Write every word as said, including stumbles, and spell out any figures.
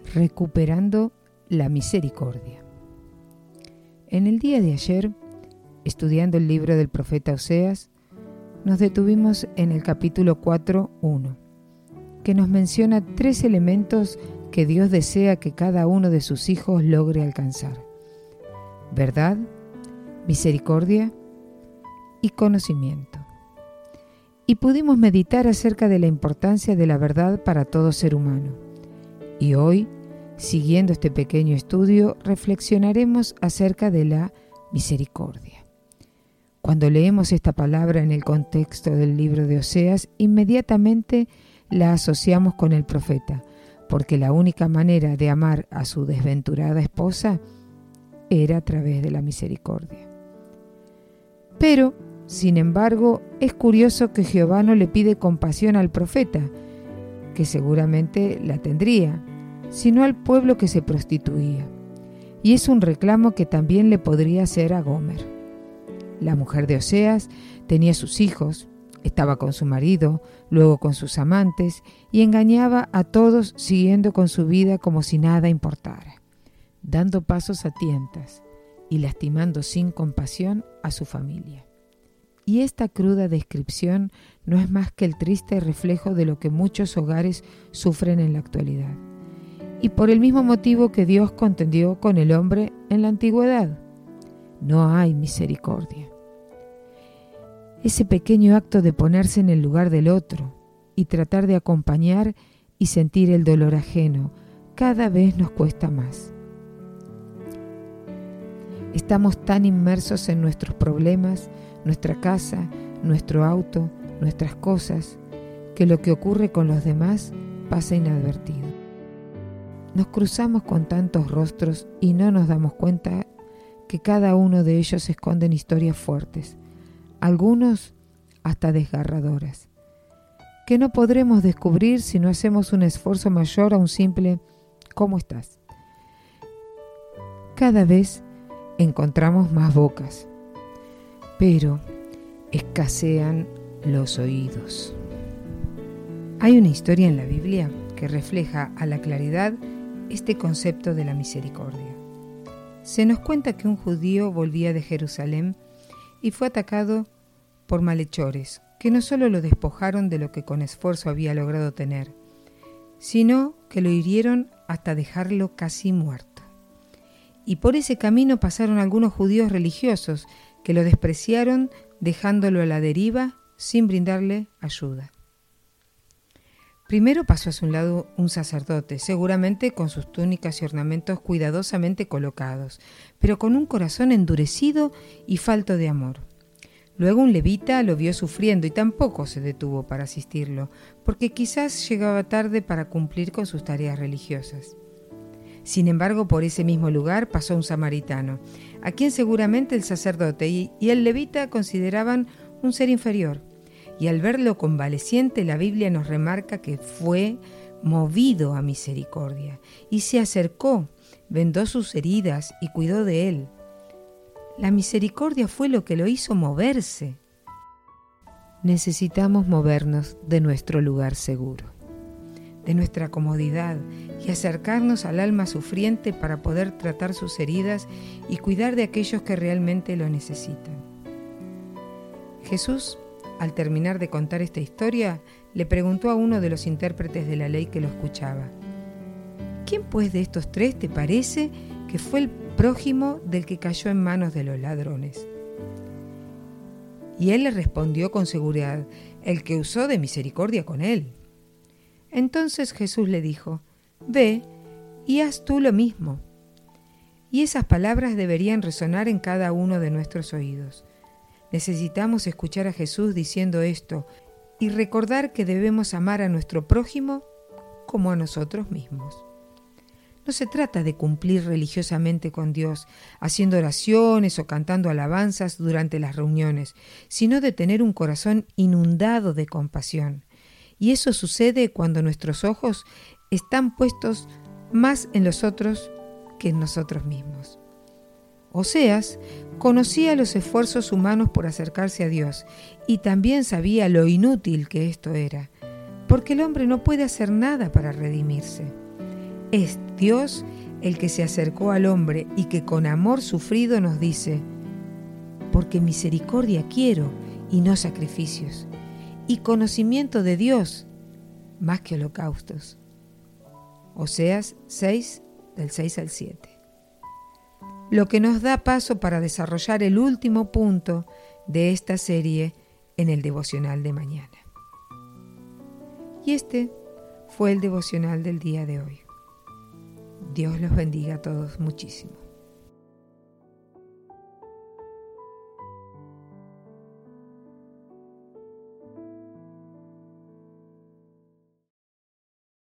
recuperando la misericordia. En el día de ayer, estudiando el libro del profeta Oseas, nos detuvimos en el capítulo cuatro, uno, que nos menciona tres elementos que Dios desea que cada uno de sus hijos logre alcanzar: verdad, misericordia y conocimiento. Y pudimos meditar acerca de la importancia de la verdad para todo ser humano. Y hoy, siguiendo este pequeño estudio, reflexionaremos acerca de la misericordia. Cuando leemos esta palabra en el contexto del libro de Oseas, inmediatamente la asociamos con el profeta, porque la única manera de amar a su desventurada esposa era a través de la misericordia. Pero, sin embargo, es curioso que Jehová no le pide compasión al profeta, que seguramente la tendría, sino al pueblo que se prostituía. Y es un reclamo que también le podría hacer a Gomer. La mujer de Oseas tenía sus hijos, estaba con su marido, luego con sus amantes, y engañaba a todos siguiendo con su vida como si nada importara, dando pasos a tientas y lastimando sin compasión a su familia. Y esta cruda descripción no es más que el triste reflejo de lo que muchos hogares sufren en la actualidad, y por el mismo motivo que Dios contendió con el hombre en la antigüedad. No hay misericordia. Ese pequeño acto de ponerse en el lugar del otro y tratar de acompañar y sentir el dolor ajeno cada vez nos cuesta más. Estamos tan inmersos en nuestros problemas, nuestra casa, nuestro auto, nuestras cosas, que lo que ocurre con los demás pasa inadvertido. Nos cruzamos con tantos rostros y no nos damos cuenta que cada uno de ellos esconden historias fuertes, algunos hasta desgarradoras, que no podremos descubrir si no hacemos un esfuerzo mayor a un simple ¿cómo estás? Cada vez encontramos más bocas, pero escasean los oídos. Hay una historia en la Biblia que refleja a la claridad este concepto de la misericordia. Se nos cuenta que un judío volvía de Jerusalén y fue atacado por malhechores, que no solo lo despojaron de lo que con esfuerzo había logrado tener, sino que lo hirieron hasta dejarlo casi muerto. Y por ese camino pasaron algunos judíos religiosos que lo despreciaron, dejándolo a la deriva sin brindarle ayuda. Primero pasó a su lado un sacerdote, seguramente con sus túnicas y ornamentos cuidadosamente colocados, pero con un corazón endurecido y falto de amor. Luego un levita lo vio sufriendo y tampoco se detuvo para asistirlo, porque quizás llegaba tarde para cumplir con sus tareas religiosas. Sin embargo, por ese mismo lugar pasó un samaritano, a quien seguramente el sacerdote y, y el levita consideraban un ser inferior. Y al verlo convaleciente, la Biblia nos remarca que fue movido a misericordia y se acercó, vendó sus heridas y cuidó de él. La misericordia fue lo que lo hizo moverse. Necesitamos movernos de nuestro lugar seguro, de nuestra comodidad, y acercarnos al alma sufriente para poder tratar sus heridas y cuidar de aquellos que realmente lo necesitan. Jesús, al terminar de contar esta historia, le preguntó a uno de los intérpretes de la ley que lo escuchaba: ¿quién pues de estos tres te parece que fue el prójimo del que cayó en manos de los ladrones? Y él le respondió con seguridad: el que usó de misericordia con él. Entonces Jesús le dijo: ve y haz tú lo mismo. Y esas palabras deberían resonar en cada uno de nuestros oídos. Necesitamos escuchar a Jesús diciendo esto y recordar que debemos amar a nuestro prójimo como a nosotros mismos. No se trata de cumplir religiosamente con Dios, haciendo oraciones o cantando alabanzas durante las reuniones, sino de tener un corazón inundado de compasión. Y eso sucede cuando nuestros ojos están puestos más en los otros que en nosotros mismos. Oseas conocía los esfuerzos humanos por acercarse a Dios y también sabía lo inútil que esto era, porque el hombre no puede hacer nada para redimirse. Es Dios el que se acercó al hombre y que con amor sufrido nos dice: porque misericordia quiero y no sacrificios, y conocimiento de Dios más que holocaustos. Oseas seis, del seis al siete. Lo que nos da paso para desarrollar el último punto de esta serie en el devocional de mañana. Y este fue el devocional del día de hoy. Dios los bendiga a todos muchísimo.